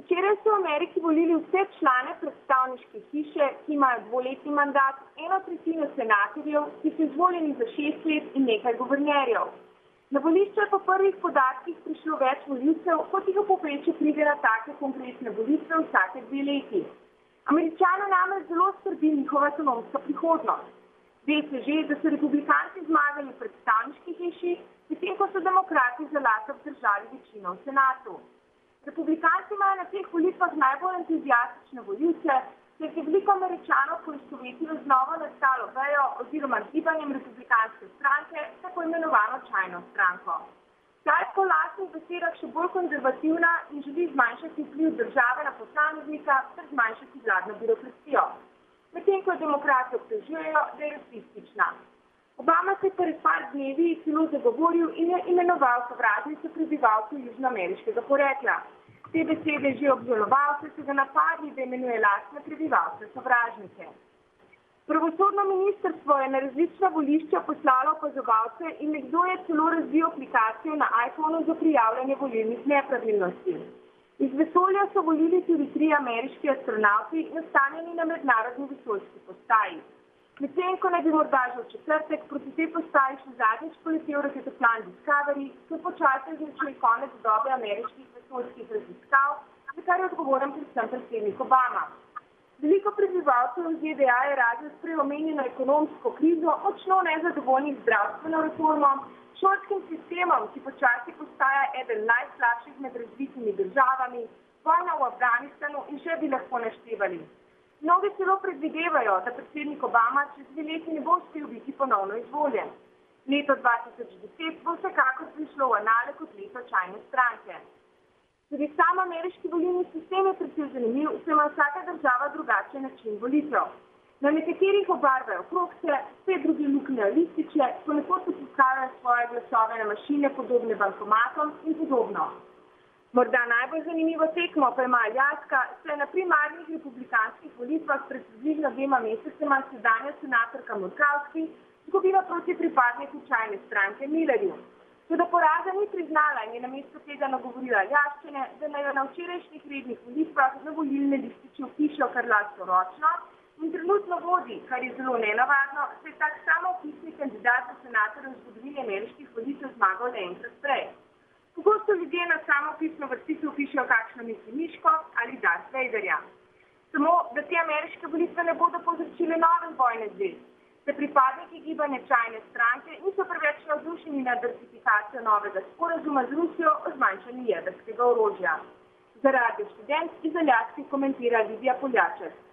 Včeraj so v Ameriki volili vse člane predstavniške hiše, ki imajo dvoletni mandat, 1/3 senatorjev, ki so izvoljeni za 6 let in nekaj guvernerjev. Na volišče je po prvih podatkih prišlo več volivcev, kot jih v povprečju pride na take konkretne volitve vsake 2 leti. Američane namreč zelo skrbi njihova ekonomska prihodnost. Ve se že, da so republikanci zmagali v predstavniški hiši, medtem ko so demokrati za leta obdržali večino v senatu. Republikanci imajo na teh volitvah najbolj entuzijastične volivce, saj se veliko Američanov poistovetilo z novo nastalo vejo oziroma gibanjem republikanske stranke, tako imenovano čajno stranko. Ta je po lastnih besedah še bolj konzervativna in želi zmanjšati vpliv države na posameznika ter zmanjšati vladno birokracijo. Medtem ko demokrati obtožujejo, da je rasistična. Obama se je pred par dnevi celo zagovoril in je imenoval sovražnico prebivalcev južnoameriškega porekla. Te besede že obžaloval, saj so ga napadli, da imenuje lastne prebivalce sovražnike. Pravosodno ministrstvo je na različna volišča poslalo opazovalce in nekdo je celo razvil aplikacijo na iPhonu za prijavljanje volilnih nepravilnosti. Iz vesolja so volili tudi 3 ameriški astronavti, nastanjeni na mednarodni vesoljski postaji. Medtem ko naj bi morda že v četrtek proti tej postaji še zadnjič poletel raketoplan Discovery, se počasi označuje konec dobe ameriških vesoljskih raziskav, za kar je odgovoren predvsem predsednik Obama. Veliko prebivalcev v ZDA je razlog s prej omenjeno ekonomsko krizo močno nezadovoljnih zdravstveno reformo, šolskim sistemom, ki počasi postaja eden najslabših med razvitimi državami, vojna v Afganistanu in še bi lahko naštevali. Mnogi celo predvidevajo, da predsednik Obama čez 2 leti ne bo uspel biti ponovno izvoljen. Leto 2010 bo vsekakor prišlo v anale kot leto čajne stranke. Tudi sam ameriški volilni sistem je precej zanimiv, saj ima vsaka država drugačen način volitev. Na nekaterih obarvajo krogce, spet drugi luknjajo lističe, ponekod potiskajo svoje glasove na mašine podobne bankomatom in podobno. Morda najbolj zanimivo tekmo pa ima Aljaska, saj na primarnih republikanskih volitvah pred približno 2 mesecema sedanja senatorka Murkowski izgubila proti pripadniku čajne stranke Millerju. Toda poraza ni priznala in je namesto tega nagovorila Aljaščane, da naj jo na včerajšnjih rednih volitvah na volilne lističe vpišejo kar lastnoročno in trenutno vodi, kar je zelo nenavadno, saj je tak samoopisni kandidat za senatorja v zgodovini ameriških volitev zmagal le enkrat prej. Pogosto ljudje na samopisno vrstico vpišejo kakšno mislimiško ali Darth Vaderja. Samo, da te ameriške volitve ne bodo povzročile nove vojne zvezd, da pripadniki gibanja čajne stranke niso preveč navdušeni nad ratifikacijo novega sporazuma z Rusijo o zmanjšanju jedrskega orožja. Za Radio Študent iz Aljaske komentira Lidija Poljaček.